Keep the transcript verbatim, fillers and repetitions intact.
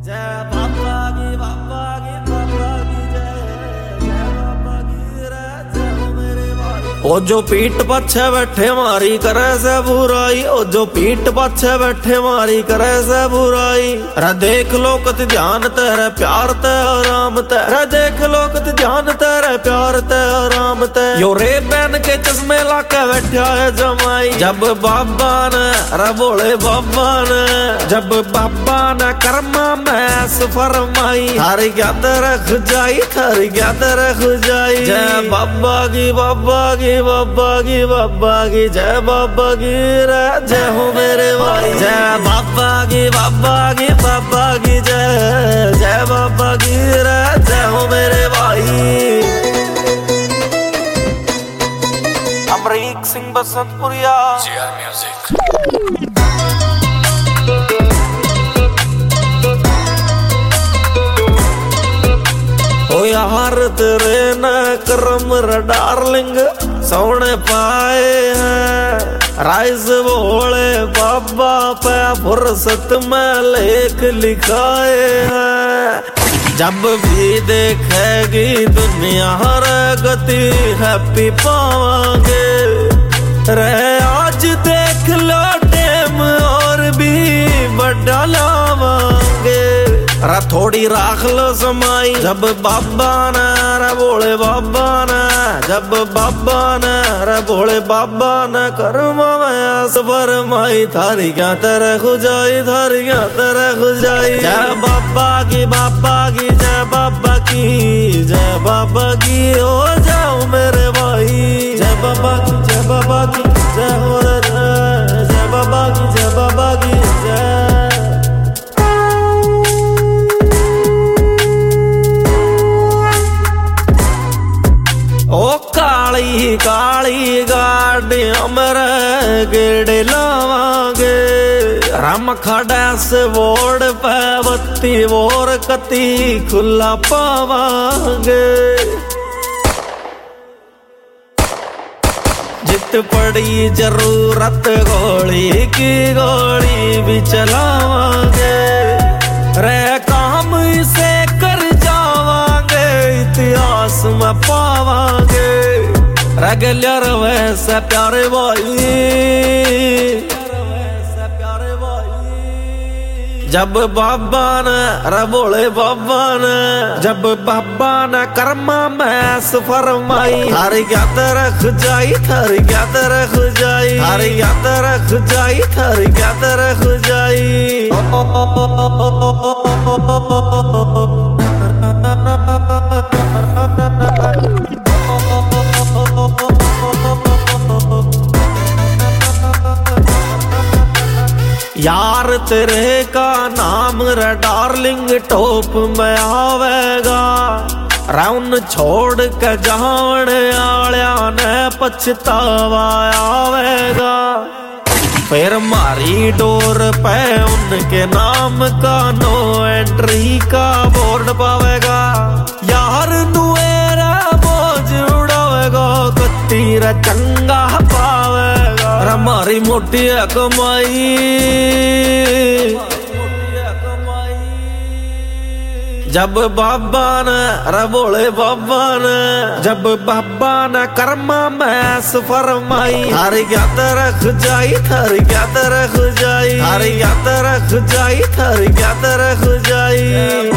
जय बाबा की बाबा की बाबा की जय जय बाबा की रे जय हो मेरे भाई। ओ जो पीठ पछे बैठे मारी करे से बुराई, ओ जो पीठ पछे बैठे मारी करे से बुराई। रे देख लो कत ध्यान तेरे प्यार ते आराम ते, रे देख लो कत ध्यान तेरे प्यार ते आराम ते। यो रे बहन के चश्मे लाके बैठा है जमाई, जब बाबा ने रे बोले बाबा ने, जब बाबा ने कर्मा में फरमाई। थारी ज्ञात रख जाई, थारी ज्ञात रख जाई। जय बाबा की बाबा की बाबा की बाबा की जय बाबा की रे जय हो मेरे भाई। जय बाबा की बाबा की बाबा की जय जय बाबा की रे जय हो मेरे भाई। Amrik Singh Basantpuria GR music. ओ यार तेरे न करम रे डार्लिंग सोने पाए हैं। राइज बोले बाबा पे फुर्सत में लेख लिखाए हैं। जब भी देखेगी दुनिया रे गति हैप्पी पावांगे रे। आज देख लो टेम और भी बड़ा लावांगे रा। थोड़ी राख लो समाई, जब बाबा ने रे बोले बाबा ने, जब बाबा ने रे बोले बाबा ने कर्मा में सबर माई। थारी क्या तरह खुजाई, थारी क्या तरह खुजाई। जय बाबा की बाबा की जय बाबा की जय बाबा की हो जाओ मेरे भाई। जय बाबा की जय बाबा की जय हो रे जय बाबा की जय बाबा की जय। ओ काली काली गाड़ियां मेरे गेड़े लावांगे। राम खड़ा से वोड़ पे बत्ती वोर कती खुला पावांगे। जित पड़ी जरूरत गोली की गोली भी चलावांगे रे। काम इसे कर जावांगे इतिहास में पावांगे। रेगुलर वैसे प्यारे भाई, जब बाबा ने रे बोले बाबा ने, जब बाबा ने कर्मा में फरमाई। थारी ज्ञात रख जाई, थारी ज्ञात रख जाई। थारी ज्ञात रख जाई, थारी ज्ञात रख जाई। यार तेरे का नाम रे डार्लिंग टॉप में आवेगा। राउन छोड़ के जान आलिया ने पछतावा आवेगा। फिर मारी डोर पे उनके नाम का नो एंट्री का बोर्ड पावेगा। यार नुएरा बोझ उड़ावेगा, कत्तीरा चंगा पावेगा। हमारी मोटी कमाई, जब बाबा ने रे बोले बाबा ने, जब बाबा ने कर्मा में फरमाई। थारी ज्ञात रख जाई, थारी ज्ञात रख जाई। थारी ज्ञात रख जाई, थारी ज्ञात रख जाई।